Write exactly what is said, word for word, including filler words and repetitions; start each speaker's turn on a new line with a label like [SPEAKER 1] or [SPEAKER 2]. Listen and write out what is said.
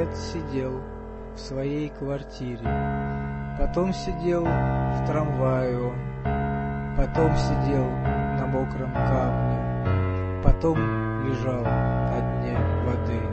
[SPEAKER 1] год сидел в своей квартире, потом сидел в трамвае он, потом сидел на мокром камне, потом лежал на дне воды.